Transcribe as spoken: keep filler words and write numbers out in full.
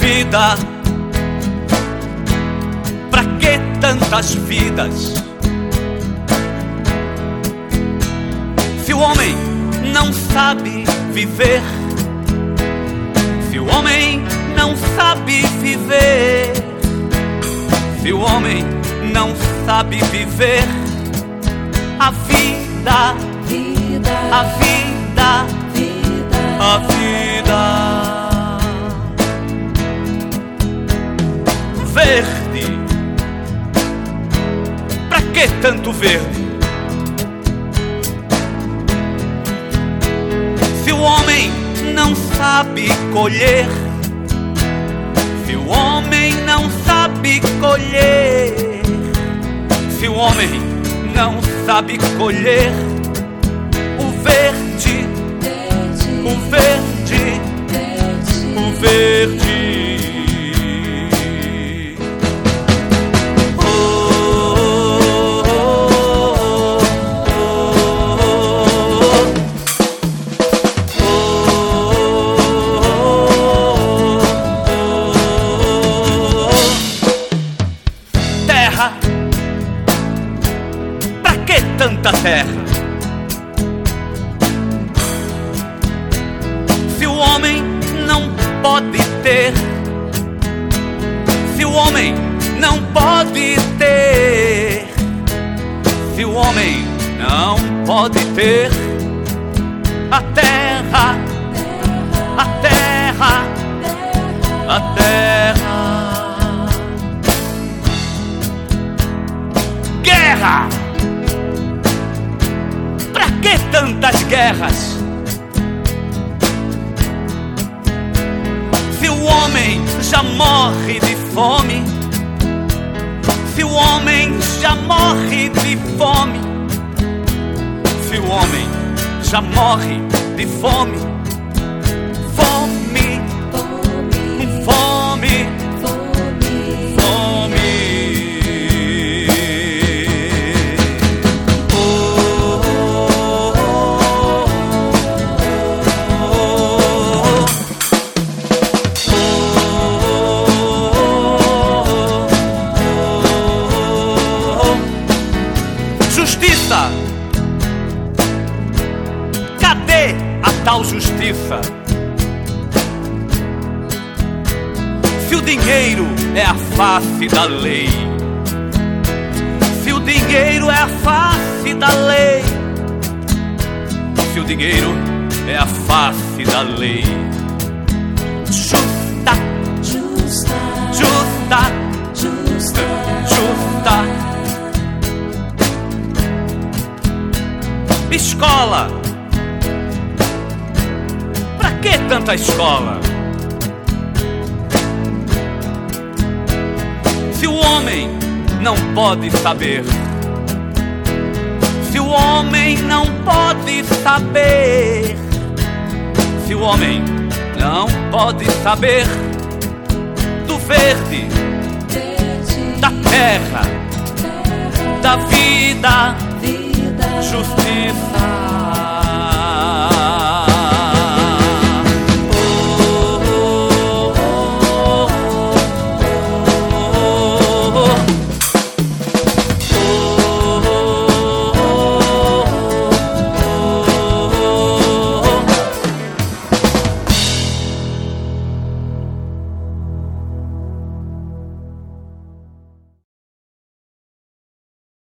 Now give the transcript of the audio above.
vida, pra que tantas vidas? Se o homem não sabe viver, se o homem não sabe viver, se o homem não sabe viver, a vida, vida, a vida, vida, a vida. Verde, pra que tanto verde? Se o homem não sabe colher, se o homem não sabe colher, se o homem não sabe colher o verde, verde, o verde, verde, o verde. Tanta terra, se o homem não pode ter, se o homem não pode ter, se o homem não pode ter a terra, a terra, a terra. Guerra! Por que tantas guerras? Se o homem já morre de fome, se o homem já morre de fome, se o homem já morre de fome, fome, fome, fome, fome. Justiça, cadê a tal justiça? Se o dinheiro é a face da lei, se o dinheiro é a face da lei, se o dinheiro é a face da lei, justa, justa, justa, justa, justa. Escola, pra que tanta escola? Se o homem não pode saber, se o homem não pode saber, se o homem não pode saber do verde, verde, da terra, terra, da vida, vida, justiça.